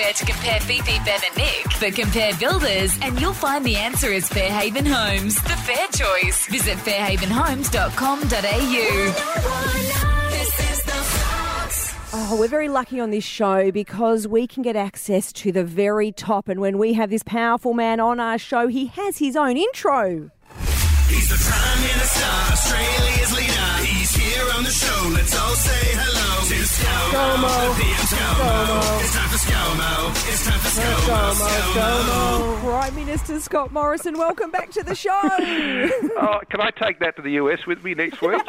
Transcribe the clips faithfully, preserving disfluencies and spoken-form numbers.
easier to compare Fifi, Ben and Nick, but compare builders and you'll find the answer is Fairhaven Homes, the fair choice. Visit fairhaven homes dot com dot a u. Oh, we're very lucky on this show because we can get access to the very top. And when we have this powerful man on our show, he has his own intro. He's the Prime Minister, Australia's leader. He's here on the show. Let's all say hello to ScoMo. The P M ScoMo. It's time for ScoMo. It's time for ScoMo. ScoMo. Prime Minister Scott Morrison, welcome back to the show. Oh, can I take that to the U S with me next week?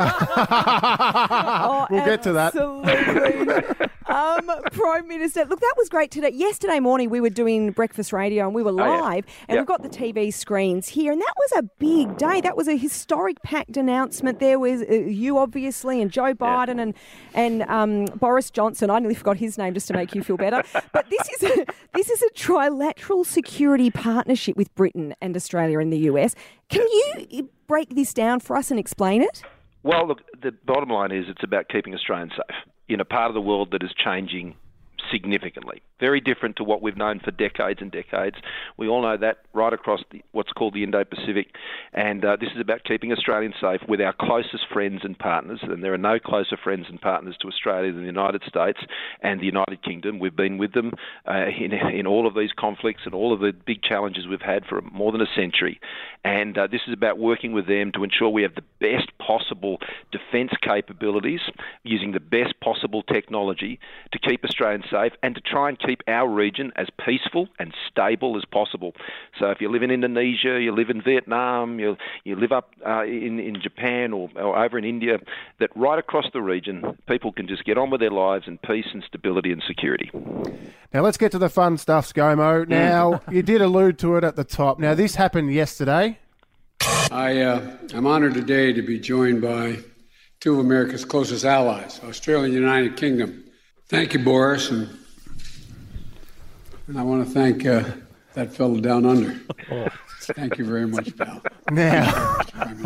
oh, we'll get to that. Absolutely. um, Prime Minister, look, that was great today. Yesterday morning we were doing breakfast radio and we were live, oh, yeah. and yep. we've got the T V screens here, and that was a big day. That was a historic packed announcement. There was uh, you, obviously, and Joe Biden yeah. and and um, Boris Johnson. I nearly forgot his name just to make you feel better. But this is a, this is a trilateral security partnership with Britain and Australia and the U S. Can you break this down for us and explain it? Well, look, the bottom line is it's about keeping Australians safe in a part of the world that is changing significantly. Very different to what we've known for decades and decades. We all know that right across the, what's called the Indo-Pacific. And uh, this is about keeping Australians safe with our closest friends and partners. And there are no closer friends and partners to Australia than the United States and the United Kingdom. We've been with them uh, in, in all of these conflicts and all of the big challenges we've had for more than a century. And uh, this is about working with them to ensure we have the best possible defence capabilities using the best possible technology to keep Australians safe and to try and keep our region as peaceful and stable as possible. So if you live in Indonesia, you live in Vietnam, you you live up uh, in, in Japan or, or over in India, that right across the region, people can just get on with their lives in peace and stability and security. Now let's get to the fun stuff, ScoMo. Now, you did allude to it at the top. Now, this happened yesterday. I uh, am honoured today to be joined by two of America's closest allies, Australia and the United Kingdom. Thank you, Boris, and And I want to thank uh, that fellow down under. Thank you very much, pal. Now,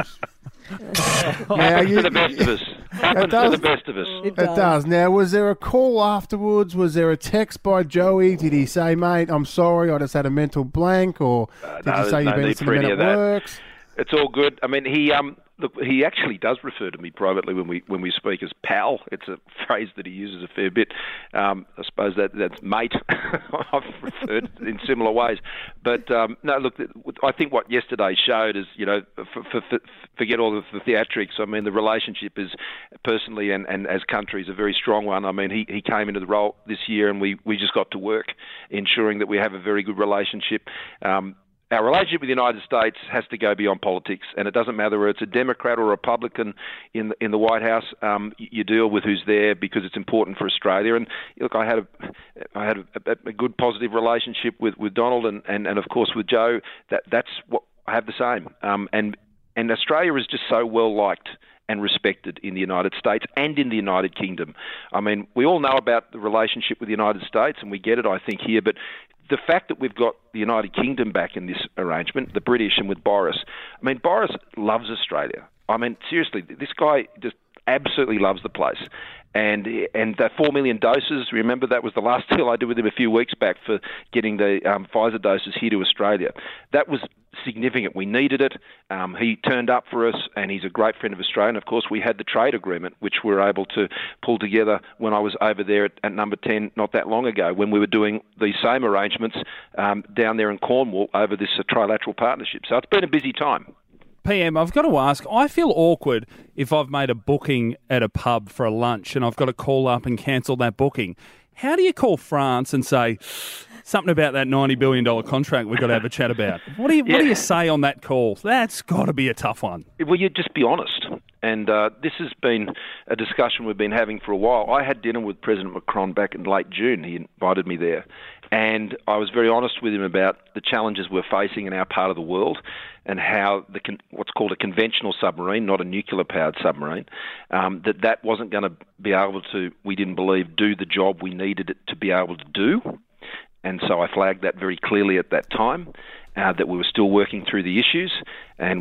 now you, to the best of us. Happens to the best of us. It it does. does. Now, was there a call afterwards? Was there a text by Joey? Did he say, mate, I'm sorry, I just had a mental blank? Or Uh, did no, you say there's you've no been need listening for when any it of that. works? It's all good. I mean, he um, look, he actually does refer to me privately when we when we speak as pal. It's a phrase that he uses a fair bit. Um, I suppose that that's mate. I've referred in similar ways. But um, no, look, I think what yesterday showed is, you know, for, for, for, forget all of the theatrics. I mean, the relationship is personally and, and as countries a very strong one. I mean, he, he came into the role this year and we, we just got to work ensuring that we have a very good relationship. Um, Our relationship with the United States has to go beyond politics, and it doesn't matter whether it's a Democrat or a Republican in the, in the White House. Um, you deal with who's there because it's important for Australia. And look, I had a, I had a, a good, positive relationship with, with Donald, and, and, and of course with Joe. That that's what I have the same. Um, and and Australia is just so well liked and respected in the United States and in the United Kingdom. I mean, we all know about the relationship with the United States, and we get it, I think, here, but the fact that we've got the United Kingdom back in this arrangement, the British and with Boris, I mean, Boris loves Australia. I mean, seriously, this guy just absolutely loves the place. And and the four million doses, remember that was the last deal I did with him a few weeks back for getting the um, Pfizer doses here to Australia. That was significant. We needed it. Um, he turned up for us, and he's a great friend of Australia. And, of course, we had the trade agreement, which we were able to pull together when I was over there at, at Number ten not that long ago, when we were doing these same arrangements um, down there in Cornwall over this uh, trilateral partnership. So it's been a busy time. P M, I've got to ask, I feel awkward if I've made a booking at a pub for a lunch and I've got to call up and cancel that booking. How do you call France and say something about that ninety billion dollars contract we've got to have a chat about? What do you, Yeah. what do you say on that call? That's got to be a tough one. Well, you just be honest. And uh, this has been a discussion we've been having for a while. I had dinner with President Macron back in late June. He invited me there. And I was very honest with him about the challenges we're facing in our part of the world and how the con- what's called a conventional submarine, not a nuclear-powered submarine, um, that that wasn't going to be able to, we didn't believe, do the job we needed it to be able to do. And so I flagged that very clearly at that time, uh, that we were still working through the issues, and we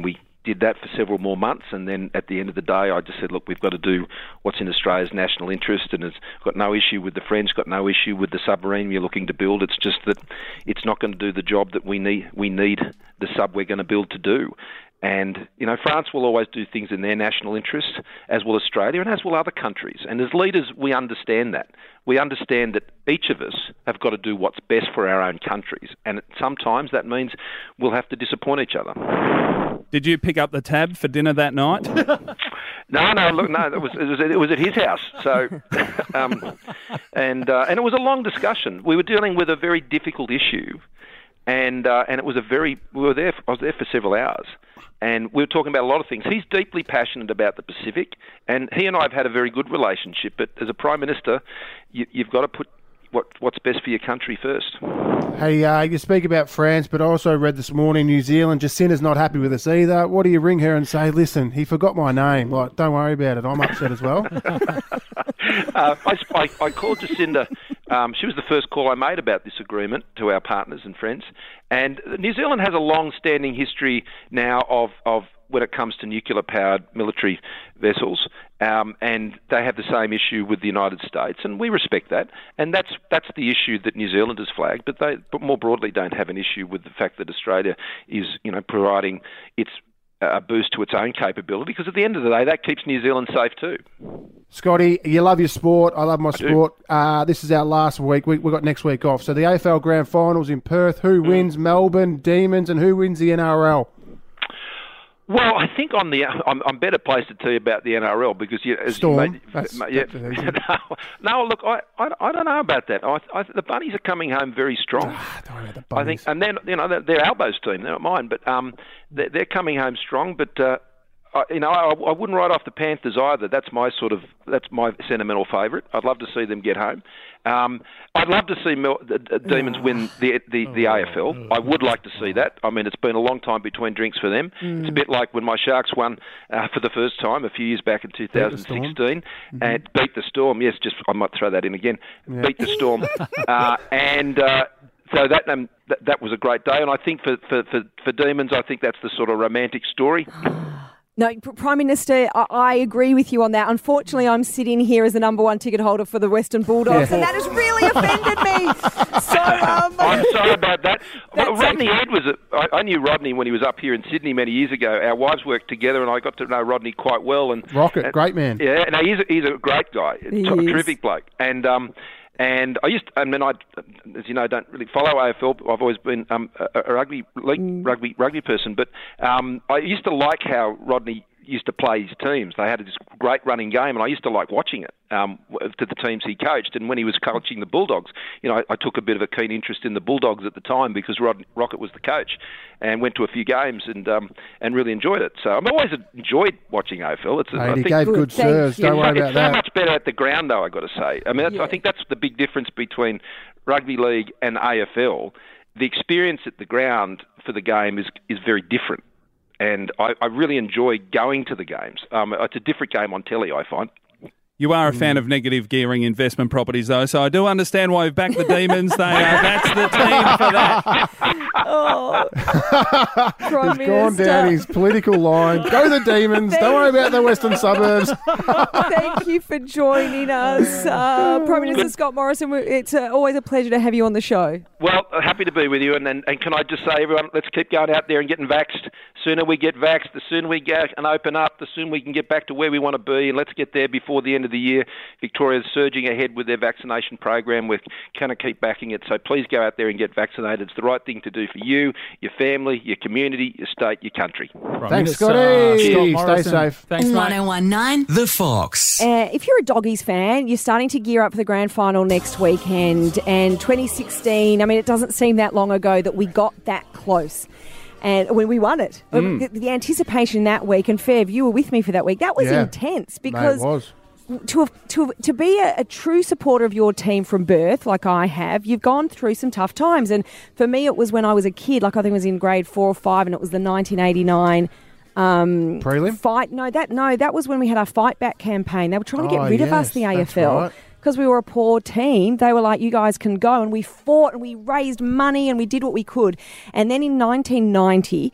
did that for several more months, and then at the end of the day, I just said, look, we've got to do what's in Australia's national interest, and it's got no issue with the French, got no issue with the submarine you're looking to build. It's just that it's not going to do the job that we need. We need the sub we're going to build to do. And, you know, France will always do things in their national interest, as will Australia, and as will other countries. And as leaders, we understand that. We understand that each of us have got to do what's best for our own countries. And sometimes that means we'll have to disappoint each other. Did you pick up the tab for dinner that night? No, no, look, no, it was it was, it was at his house. So, um, and uh, and it was a long discussion. We were dealing with a very difficult issue, and uh, and it was a very we were there. I was there for several hours, and we were talking about a lot of things. He's deeply passionate about the Pacific, and he and I have had a very good relationship. But as a Prime Minister, you, you've got to put what what's best for your country first. Hey, uh, you speak about France, but I also read this morning New Zealand. Jacinda's not happy with us either. What do you ring her and say, listen, he forgot my name. Like, don't worry about it. I'm upset as well. uh, I, I, I called Jacinda. Um, she was the first call I made about this agreement to our partners and friends. And New Zealand has a long-standing history now of, of when it comes to nuclear-powered military vessels, um, and they have the same issue with the United States, and we respect that. And that's that's the issue that New Zealand has flagged, but they, but more broadly, don't have an issue with the fact that Australia is, you know, providing its a boost to its own capability, because at the end of the day, that keeps New Zealand safe too. Scotty, you love your sport. I love my I sport. Uh, this is our last week. We, we've got next week off. So the A F L Grand Finals in Perth. Who mm. wins? Melbourne Demons, and who wins the N R L? Well, I think on the I'm, I'm better placed to tell you about the N R L because you, as Storm. you made, That's, yeah, that's no, no, look, I, I, I don't know about that. I, I, the Bunnies are coming home very strong. Ah, don't worry about the I think, Bunnies. and then you know they're, they're Albo's team, they're not mine, but um, they're, they're coming home strong. But uh, I, you know, I, I wouldn't write off the Panthers either. That's my sort of that's my sentimental favourite. I'd love to see them get home. Um, I'd love to see Mel, the, the Demons win the the, the A F L. I would like to see that. I mean, it's been a long time between drinks for them. Mm. It's a bit like when my Sharks won uh, for the first time a few years back in two thousand sixteen mm-hmm. and beat the Storm. Yes, just I might throw that in again. Yeah. Beat the Storm, uh, and. Uh, So that, um, that that was a great day, and I think for, for, for, for Demons, I think that's the sort of romantic story. No, Prime Minister, I, I agree with you on that. Unfortunately, I'm sitting here as the number one ticket holder for the Western Bulldogs, yeah. and that has really offended me. So um, I'm sorry about that. Well, Rodney okay. Ed was. A, I, I knew Rodney when he was up here in Sydney many years ago. Our wives worked together, and I got to know Rodney quite well. And Rocket, and, great man. Yeah, no, he's a, he's a great guy, a he terrific bloke, and. Um, And I used, to, I mean, I, as you know, don't really follow A F L. I've always been um, a, a rugby league, mm. rugby rugby person, but um, I used to like how Rodney used to play his teams. They had this great running game, and I used to like watching it um, to the teams he coached. And when he was coaching the Bulldogs, you know, I, I took a bit of a keen interest in the Bulldogs at the time because Rod, Rocket was the coach, and went to a few games and um, and really enjoyed it. So I've always enjoyed watching A F L. It's, hey, I he think, gave good serves. Don't worry about it's that. so much better at the ground, though. I got to say. I mean, that's, yeah. I think that's the big difference between rugby league and A F L. The experience at the ground for the game is is very different. And I, I really enjoy going to the games. Um, it's a different game on telly, I find. You are a fan of negative gearing investment properties, though, so I do understand why you've backed the Demons. They are, that's the team for that. Oh, Prime He's gone Minister. down his political line. Go the Demons. Don't worry about the Western suburbs. Thank you for joining us. Uh, Prime Minister Scott Morrison, it's uh, always a pleasure to have you on the show. Well, happy to be with you. And, and, and can I just say, everyone, let's keep going out there and getting vaxxed. The sooner we get vaxxed, the sooner we get and open up, the sooner we can get back to where we want to be. And let's get there before the end of the year. Victoria's surging ahead with their vaccination program. We're going to keep backing it. So please go out there and get vaccinated. It's the right thing to do for you, your family, your community, your state, your country. Right. Thanks, Scotty. Uh, Stay safe. Thanks, mate. one oh one nine The Fox. Uh, if you're a Doggies fan, you're starting to gear up for the grand final next weekend. And twenty sixteen, I mean, it doesn't seem that long ago that we got that close. And when we won it, Mm. the, the anticipation that week, and Fev, you were with me for that week, that was Yeah. intense Mate, because it was. to to to be a, a true supporter of your team from birth, like I have, you've gone through some tough times. And for me, it was when I was a kid, like I think I was in grade four or five, and it was the nineteen eighty-nine um, Prelim? fight. No, that no, that was when we had our Fight Back campaign. They were trying to get Oh, rid of us, yes, the that's A F L. right. Because we were a poor team, they were like, you guys can go. And we fought and we raised money and we did what we could. And then in nineteen ninety,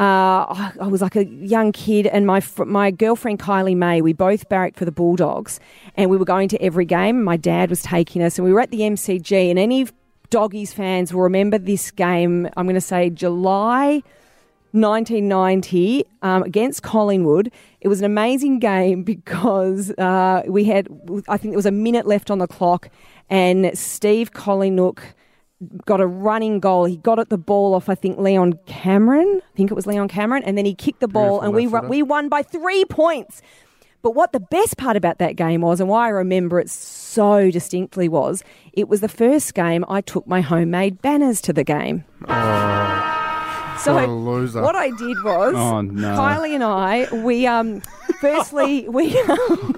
Uh, I was like a young kid, and my fr- my girlfriend Kylie May, we both barracked for the Bulldogs, and we were going to every game. My dad was taking us, and we were at the M C G, and any Doggies fans will remember this game, I'm going to say July nineteen ninety um, against Collingwood. It was an amazing game because uh, we had, I think there was a minute left on the clock, and Steve Collingwood got a running goal. He got at the ball off, I think, Leon Cameron. I think it was Leon Cameron, and then he kicked the ball, Beautiful and we left footer. we won by three points. But what the best part about that game was, and why I remember it so distinctly, was it was the first game I took my homemade banners to the game. Oh, So what a loser. what I did was, Oh, no. Kylie and I, we um, firstly we um,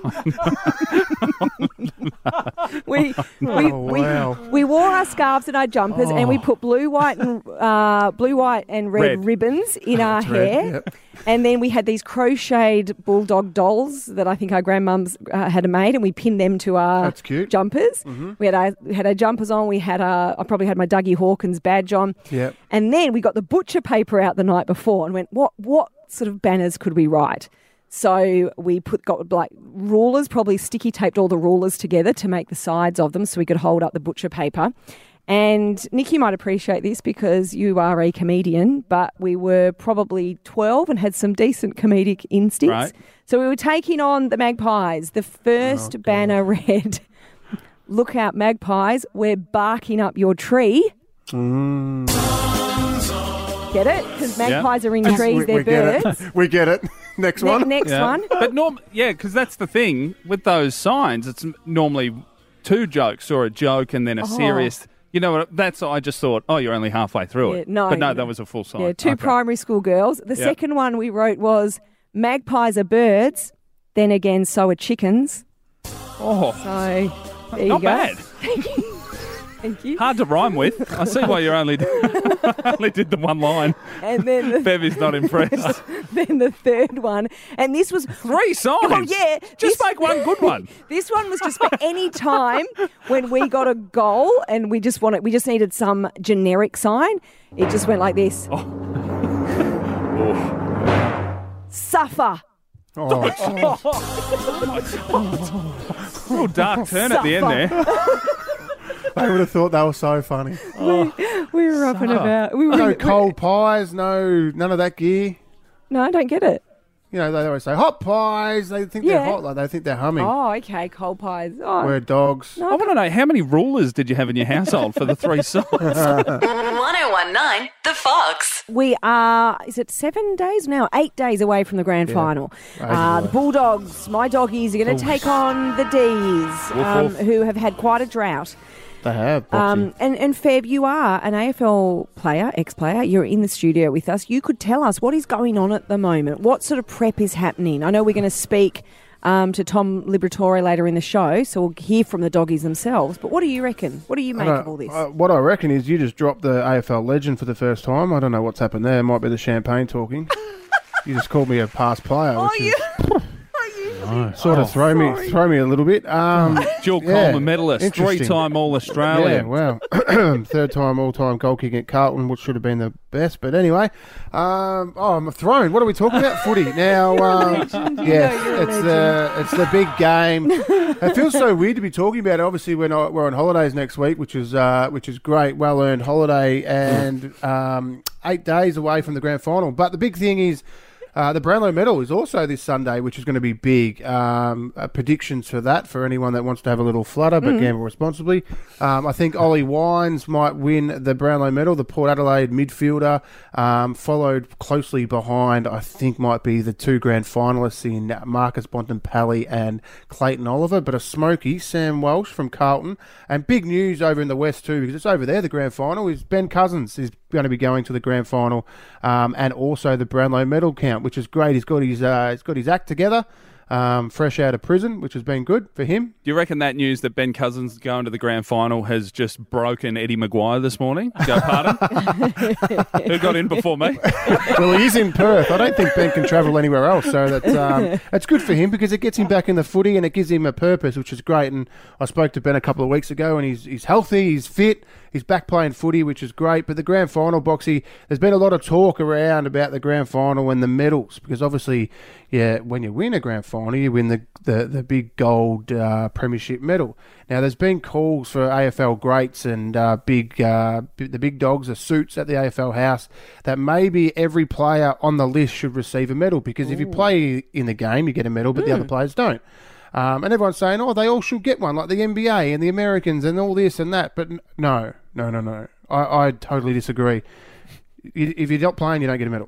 we we, Oh, we, wow. we wore our scarves and our jumpers, and we put blue, white, and uh, blue, white, and red, Red. ribbons in our It's red, hair. yep. And then we had these crocheted bulldog dolls that I think our grandmums uh, had made, and we pinned them to our That's cute. jumpers. We had our we had our jumpers on. We had our I probably had my Dougie Hawkins badge on. Yep. And then we got the butcher paper out the night before and went, what what sort of banners could we write? So we put got like rulers, probably sticky taped all the rulers together to make the sides of them so we could hold up the butcher paper. And Nick, you might appreciate this because you are a comedian, but we were probably twelve and had some decent comedic instincts. Right. So we were taking on the Magpies. The first banner read, "Look out, Magpies, we're barking up your tree." Mm. Get it? Because magpies are in trees, we, they're we get birds. it. We get it. Next Ne- one. next Yeah. one. But norm, yeah, because that's the thing with those signs. It's m- normally two jokes or a joke and then a Oh. serious. You know what? That's I just thought. Oh, you're only halfway through Yeah, it. no, but no, you that know. was a full sign. Yeah, two Okay. primary school girls. The Yep. second one we wrote was, magpies are birds, then again so are chickens. Oh, So there you not go. bad. Thank you. Hard to rhyme with. I see why you only only did the one line. And then the, Bevy's not impressed. then the third one, and this was Three signs. Oh yeah, Just this- make one good one. This one was just for any time when we got a goal and we just wanted, we just needed some generic sign. It just went like this: suffer. Oh, Real dark turn at the end there. I would have thought that was so funny. We were up and about. We were No we- cold pies, no none of that gear. No, I don't get it. You know, they always say hot pies. They think Yeah. they're hot, like they think they're humming. Oh, okay, cold pies. Oh, We're dogs. I want to know how many rulers did you have in your household for the three signs? one oh one nine The Fox. we are. Is it seven days now? Eight days away from the grand final. Uh, the Bulldogs, my doggies, are going to take on the D's, um, woof. who have had quite a drought. They have. Boxy. Um, and, and Feb, you are an A F L player, ex-player. You're in the studio with us. You could tell us what is going on at the moment. What sort of prep is happening? I know we're going to speak um, to Tom Liberatore later in the show, so we'll hear from the doggies themselves. But what do you reckon? What do you make I of don't- all this? uh, what I reckon is you just dropped the A F L legend for the first time. I don't know what's happened there. It might be the champagne talking. You just called me a past player, which is sort of throw me throw me a little bit. Um, Jill Yeah, Coleman medalist, interesting. three-time All-Australian. Yeah, wow. Third time all-time goal kick at Carlton, which should have been the best. But anyway, um, oh, I'm thrown. What are we talking about? Footy. Now, um, yeah, it's the, it's the big game. It feels so weird to be talking about it. Obviously, we're, not, we're on holidays next week, which is, uh, which is great. Well-earned holiday and um, eight days away from the grand final. But the big thing is, Uh, the Brownlow Medal is also this Sunday, which is going to be big. Um, uh, predictions for that for anyone that wants to have a little flutter but gamble responsibly. Um, I think Ollie Wines might win the Brownlow Medal, the Port Adelaide midfielder, um, followed closely behind, I think might be the two grand finalists in Marcus Bontempelli and Clayton Oliver, but a smoky, Sam Welsh from Carlton. And big news over in the West too, because it's over there, the grand final, is Ben Cousins is going to be going to the grand final um, and also the Brownlow Medal count, which is great. He's got his uh, he's got his act together. um, fresh out of prison, which has been good for him. Do you reckon that news that Ben Cousins going to the grand final has just broken Eddie Maguire this morning? Go pardon? Who got in before me? Well, he is in Perth. I don't think Ben can travel anywhere else, so that's um, that's good for him because it gets him back in the footy and it gives him a purpose, which is great. And I spoke to Ben a couple of weeks ago, and he's he's healthy, he's fit, he's back playing footy, which is great. But the grand final, Boxy, there's been a lot of talk around about the grand final and the medals because obviously, yeah, when you win a grand final, you win the the, the big gold uh, premiership medal. Now, there's been calls for A F L greats and uh, big uh, the big dogs, the suits at the A F L house, that maybe every player on the list should receive a medal because Ooh. if you play in the game, you get a medal, but mm. the other players don't. Um, and everyone's saying, oh, they all should get one, like the N B A and the Americans and all this and that. But no, no, no, no. I, I totally disagree. If you're not playing, you don't get a medal.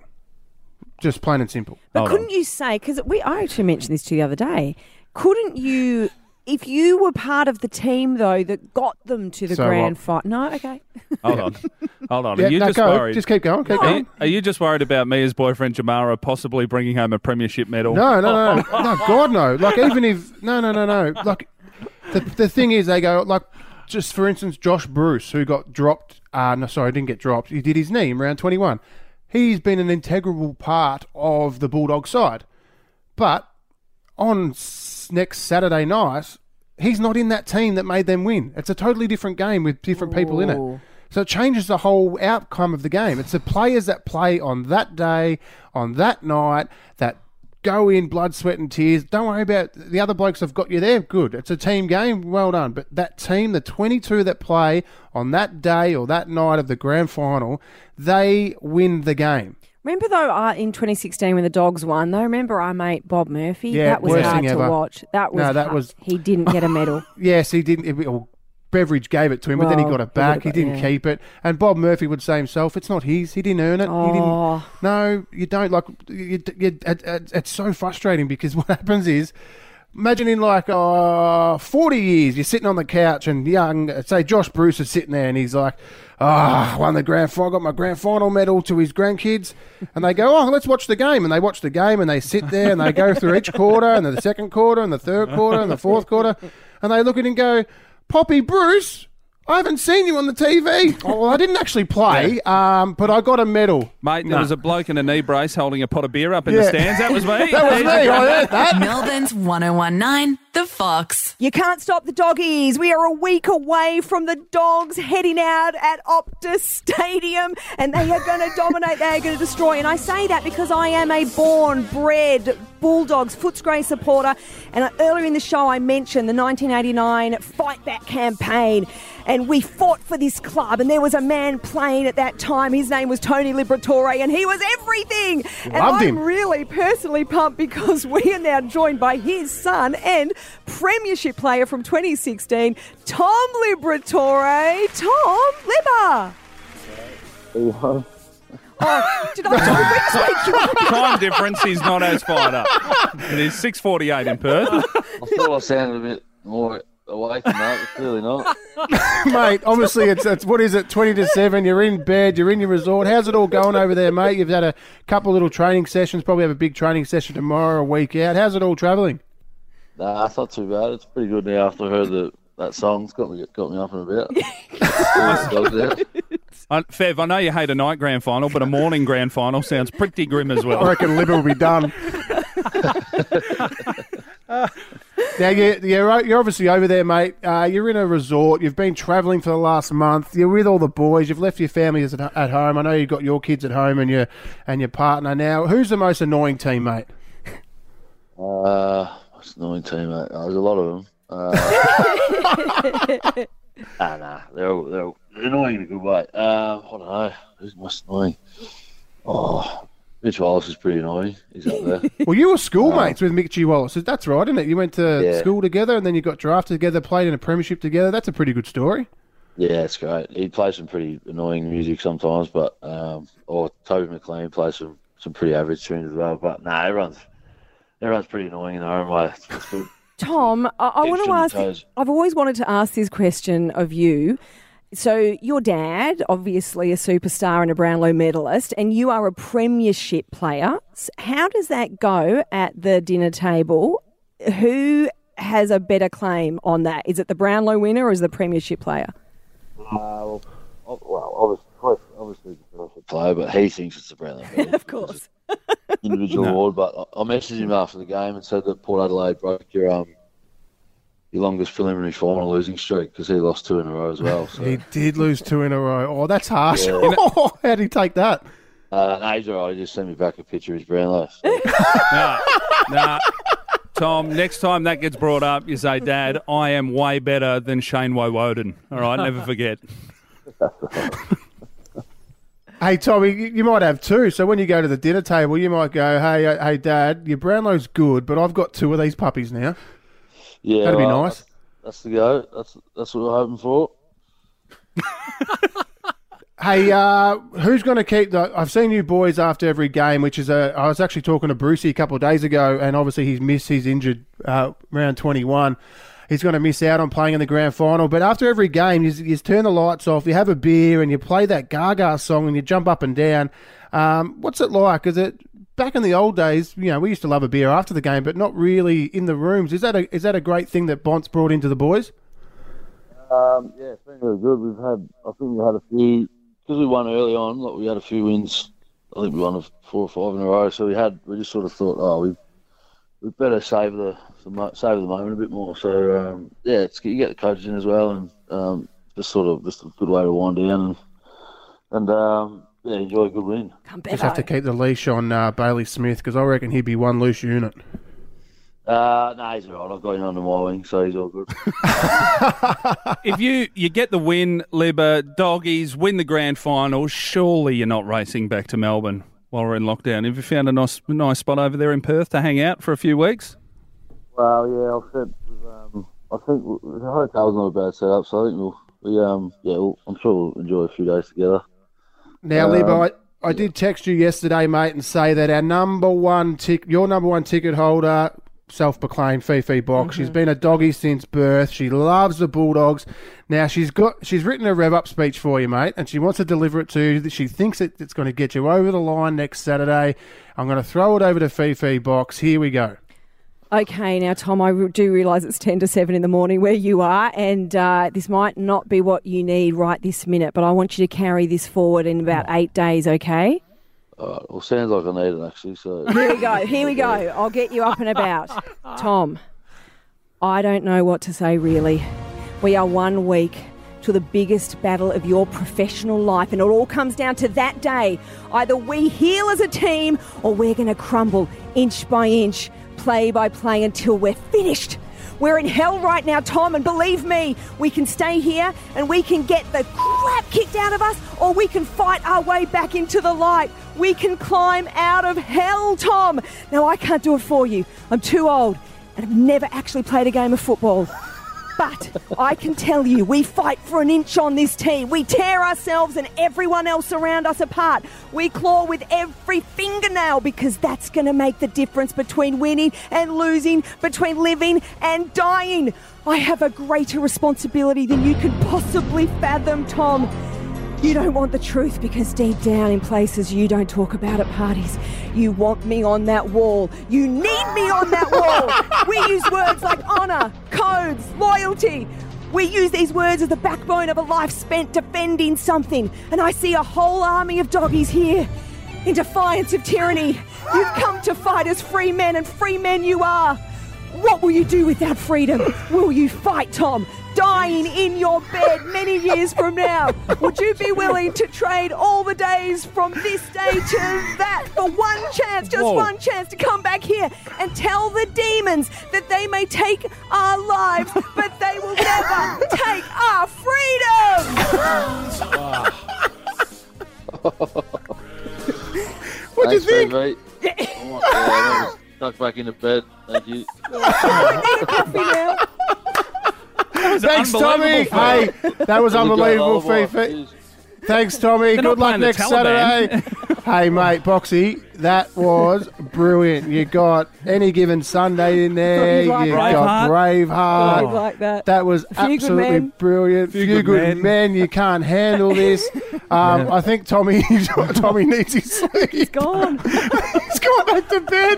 Just plain and simple. But Hold couldn't on. you say, because we I actually mentioned this to you the other day, couldn't you, if you were part of the team, though, that got them to the So grand what? final? No, okay. Hold on. Hold on. Yeah, Are you no, just go. worried? Just keep going. Keep Are going. you, are you just worried about me as boyfriend Jamara possibly bringing home a premiership medal? No, no, no, no, God, no. Like, even if, no, no, no, no. Like, the the thing is, they go, like, just for instance, Josh Bruce, who got dropped, uh, no, sorry, didn't get dropped. He did his knee in round twenty-one. He's been an integral part of the Bulldog side. But on s- next Saturday night, he's not in that team that made them win. It's a totally different game with different people in it. Ooh. So it changes the whole outcome of the game. It's the players that play on that day, on that night, that go in blood, sweat and tears. Don't worry about the other blokes have got you there. Good. It's a team game. Well done. But that team, the twenty-two that play on that day or that night of the grand final, they win the game. Remember, though, uh, in twenty sixteen when the Dogs won, though, remember our mate Bob Murphy? Yeah, that was worst hard thing to ever. watch. That was No, that hard. was- He didn't get a medal. Yes, he didn't. It, well, Beveridge gave it to him, but then he Well, got it he back. He, would've got- didn't yeah. keep it. And Bob Murphy would say himself, it's not his. He didn't earn it. He Oh. didn't. No, you don't. Like, you, you, it, it, it's so frustrating because what happens is, imagine in like uh, forty years, you're sitting on the couch and young, say Josh Bruce is sitting there and he's like, ah, oh, won the grand final, got my grand final medal to his grandkids. And they go, oh, let's watch the game. And they watch the game and they sit there and they go through each quarter and then the second quarter and the third quarter and the fourth quarter. And they look at it and go, Poppy Bruce, I haven't seen you on the T V. Oh, well, I didn't actually play, um, but I got a medal. Mate, there No. was a bloke in a knee brace holding a pot of beer up in Yeah. the stands. That was me. That was me. I heard that. Melbourne's one oh one nine, The Fox. You can't stop the doggies. We are a week away from the Dogs heading out at Optus Stadium, and they are going to dominate. They are going to destroy. And I say that because I am a born, bred Bulldogs Footscray supporter. And earlier in the show, I mentioned the nineteen eighty-nine Fight Back campaign. And we fought for this club, and there was a man playing at that time. His name was Tony Liberatore, and he was everything. And Loved I'm him. really personally pumped because we are now joined by his son and premiership player from twenty sixteen, Tom Liberatore. Tom Libber. Oh, did I just wake you up? Time difference, he's not as fired up. It is six forty-eight in Perth. I thought I sounded a bit more awake than that, but clearly not. Mate, obviously it's, it's what is it, twenty to seven, you're in bed, you're in your resort. How's it all going over there, mate? You've had a couple little training sessions, probably have a big training session tomorrow, a week out. How's it all travelling? Nah, it's not too bad. It's pretty good now after I heard the, that song. It's got me, got me up and about. Dogs out. Uh, Fev, I know you hate a night grand final, but a morning grand final sounds pretty grim as I well. reckon Libba will be done. Now, you're, you're, you're obviously over there, mate. Uh, you're in a resort. You've been travelling for the last month. You're with all the boys. You've left your families at, at home. I know you've got your kids at home and your, and your partner. Now, who's the most annoying teammate? Uh, what's the annoying team, mate? Oh, there's a lot of them. Uh, nah, nah. They're, all, they're all annoying in a good way. Uh, I don't know. Who's most annoying? Oh, Mitch Wallace is pretty annoying. He's up there. Well, you were schoolmates with Mitchie Wallace. That's right, isn't it? You went to Yeah. school together and then you got drafted together, played in a premiership together. That's a pretty good story. Yeah, it's great. He plays some pretty annoying music sometimes, but um, or Toby McLean plays some, some pretty average tunes as well. But nah, everyone's everyone's pretty annoying in their own way. It's, it's good. Tom, I, I Keeps want to you on your ask, toes. I've always wanted to ask this question of you. So your dad, obviously a superstar and a Brownlow medalist, and you are a premiership player. S- How does that go at the dinner table who has a better claim on that? Is it the Brownlow winner or is it the Premiership player? Uh, well, ob- well, obviously, obviously the Premiership player, but he thinks it's the Brownlow. Of course. Individual No. award, but I I messaged him after the game and said that Port Adelaide broke your um your longest preliminary final losing streak because he lost two in a row as well. So. He did lose two in a row. Oh, that's harsh. Yeah. How did he take that? Uh, no, he's all right. He just sent me back a picture of his Brownlow. So. Nah, nah. Tom, next time that gets brought up, you say, Dad, I am way better than Shane Woden. All right, never forget. Hey, Tommy, you you might have two. So when you go to the dinner table, you might go, hey, uh, hey, Dad, your Brownlow's good, but I've got two of these puppies now. Yeah, That'd be well, nice. That's, that's the go. That's that's what we're hoping for. Hey, uh, who's going to keep the... I've seen you boys after every game, which is a... I was actually talking to Brucey a couple of days ago, and obviously he's missed, he's injured uh, round twenty-one. He's going to miss out on playing in the grand final. But after every game, you, you turn the lights off, you have a beer, and you play that Gaga song, and you jump up and down. Um, what's it like? Is it... Back in the old days, you know, we used to love a beer after the game, but not really in the rooms. Is that a, is that a great thing that Bont's brought into the boys? Um, yeah, it's been really good. We've had, I think we had a few, because we won early on. Like we had a few wins. I think we won four or five in a row. So we had, we just sort of thought, oh, we we better save the save the moment a bit more. So um, yeah, it's you get the coaches in as well, and um, just sort of just a good way to wind down and and um, yeah, enjoy a good win. Just have to keep the leash on uh, Bailey Smith because I reckon he'd be one loose unit. Uh, no, he's all right. I've got him under my wing, so he's all good. If you, you get the win, Libba, doggies, win the grand final, surely you're not racing back to Melbourne while we're in lockdown. Have you found a nice nice spot over there in Perth to hang out for a few weeks? Well, yeah, I've said, um, I think the hotel's not a bad setup, so I think we'll, we, um, yeah, we'll, I'm sure we'll enjoy a few days together. Now, Um, Libba, I, I did text you yesterday, mate, and say that our number one tick, your number one ticket holder, self-proclaimed Fifi Box. Mm-hmm. She's been a doggy since birth. She loves the Bulldogs. Now she's got she's written a rev up speech for you, mate, and she wants to deliver it to you. She thinks it, it's going to get you over the line next Saturday. I'm going to throw it over to Fifi Box. Here we go. Okay, now, Tom, I re- do realise it's ten to seven in the morning where you are, and uh, this might not be what you need right this minute, but I want you to carry this forward in about eight days, okay? Uh, well, sounds like I need it, actually, so... Here we go, here we go. I'll get you up and about. Tom, I don't know what to say, really. We are one week to the biggest battle of your professional life, and it all comes down to that day. Either we heal as a team, or we're going to crumble inch by inch, play by play, until we're finished. We're in hell right now, Tom, and believe me, we can stay here and we can get the crap kicked out of us, or we can fight our way back into the light. We can climb out of hell, Tom. Now, I can't do it for you. I'm too old and I've never actually played a game of football. But I can tell you, we fight for an inch on this team. We tear ourselves and everyone else around us apart. We claw with every fingernail, because that's going to make the difference between winning and losing, between living and dying. I have a greater responsibility than you could possibly fathom, Tom. You don't want the truth, because deep down in places you don't talk about at parties, you want me on that wall. You need me on that wall. We use words like honour, codes, loyalty. We use these words as the backbone of a life spent defending something. And I see a whole army of doggies here in defiance of tyranny. You've come to fight as free men, and free men you are. What will you do without freedom? Will you fight, Tom? Dying in your bed many years from now? Would you be willing to trade all the days from this day to that for one chance, just Whoa. one chance to come back here and tell the demons that they may take our lives, but they will never take our freedom? What do you Thanks, think? mate. Yeah, I was tucked back into bed. Thank you. Coffee now. Thanks, Tommy. unbelievable, Hey, that was unbelievable, Good job, Fifi. Cheers. Thanks, Tommy. They're Good not luck playing the next Taliban. Saturday. Hey, mate, Boxy, that was brilliant. You got Any Given Sunday in there. Thought you'd You like got Braveheart. Something like that. That was A few good absolutely men. brilliant. Few, Few good, good men. men. You can't handle this. Um, I think Tommy Tommy needs his sleep. He's gone. He's gone back to bed.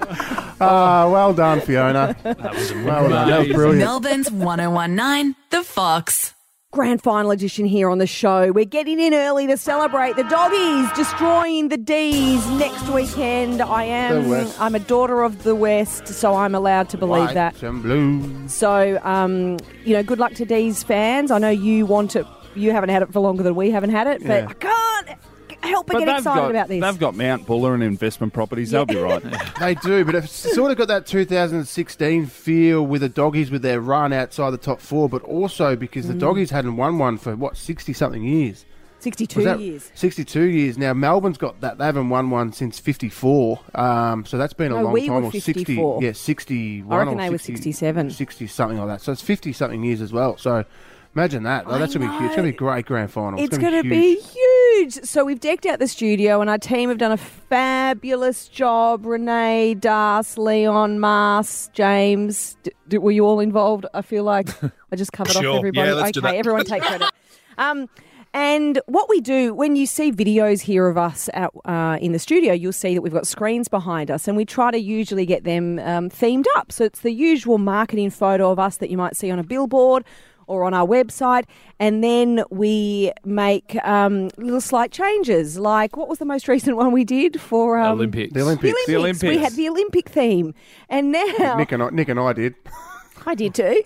Uh, well done, Fiona. That was Well done. That was brilliant. Melbourne's one oh one point nine, The Fox. Grand final edition here on the show. We're getting in early to celebrate the Doggies destroying the D's next weekend. I The am. West. I'm a daughter of the West, so I'm allowed to believe White that. and blue. So, um, you know, good luck to D's fans. I know you want it. You haven't had it for longer than we haven't had it, but Yeah. I can't help but, But get they've excited got, about this. they've got Mount Buller and investment properties. They'll be right. They do, but it's sort of got that two thousand sixteen feel with the Doggies with their run outside the top four, but also because the Mm. Doggies hadn't won one for, what, sixty-something years? sixty-two Was that- years. sixty-two years. Now, Melbourne's got that. They haven't won one since fifty-four, um, so that's been a No, long we time. were or sixty, fifty-four. yeah, sixty-one I reckon or they were sixty, sixty-seven. sixty, something like that. So it's fifty-something years as well. So imagine that. Oh, I that's going to be huge. It's going to be a great grand final. It's going to be huge. So we've decked out the studio, and our team have done a fabulous job. Renee, Das, Leon, Mars, James. D- d- were you all involved? I feel like I just covered off Sure. everybody. Yeah, let's do okay, that. everyone take credit. Um, and what we do, when you see videos here of us out uh, in the studio, you'll see that we've got screens behind us, and we try to usually get them um, themed up. So it's the usual marketing photo of us that you might see on a billboard or on our website, and then we make um, little slight changes. Like, what was the most recent one we did for um, Olympics. The Olympics. The Olympics. We had the Olympic theme, and now Nick and I, Nick and I did. I did too.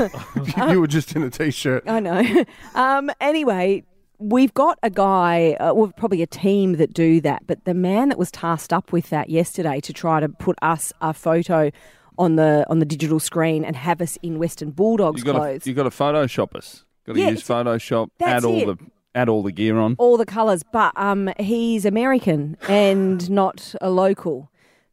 You were just in a t-shirt. I know. Um, anyway, we've got a guy, uh, well, probably a team that do that, but the man that was tasked up with that yesterday to try to put us a photo on the on the digital screen and have us in Western Bulldogs You got clothes. to you got to Photoshop us. Got to Yeah, use it's- Photoshop. that's Add all it. the add all the gear on. all the colours, but um, he's American and not a local.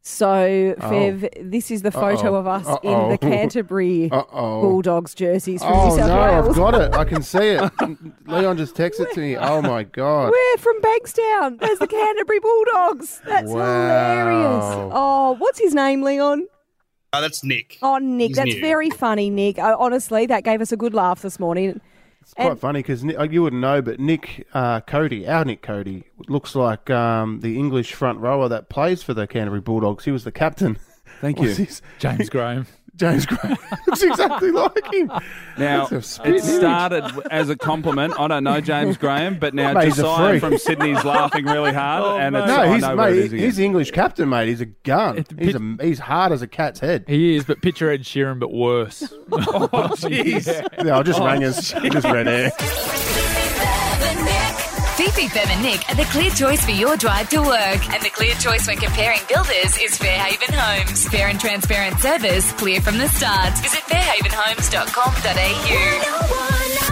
So, Fev, this is the photo Uh-oh. of us Uh-oh. in the Canterbury Uh-oh. Bulldogs jerseys from Oh, New South no, Wales. I've got it. I can see it. Leon just texted to me. Oh, my God. We're from Bankstown. There's the Canterbury Bulldogs. That's Wow. hilarious. Oh, what's his name, Leon? Oh, that's Nick. Oh, Nick. He's That's new. very funny, Nick. Uh, honestly, that gave us a good laugh this morning. It's quite And- funny because you wouldn't know, but Nick uh, Cody, our Nick Cody, looks like um, the English front rower that plays for the Canterbury Bulldogs. He was the captain. Thank you. What's his- James Graham. James Graham. Looks exactly like him. Now, That's a spit it image. started as a compliment. I don't know James Graham, but now Mate, he's a Josiah freak. from Sydney's laughing really hard. and it's, No, I he's, know what it mate, is he's the English captain, mate. He's a gun. It's a He's, bit- a, he's hard as a cat's head. He is, but picture Ed Sheeran, but worse. Oh, jeez. Yeah, I just rang us. Just red air. Fifi, Bev and Nick are the clear choice for your drive to work. And the clear choice when comparing builders is Fairhaven Homes. Fair and transparent service, clear from the start. Visit fairhaven homes dot com dot a u.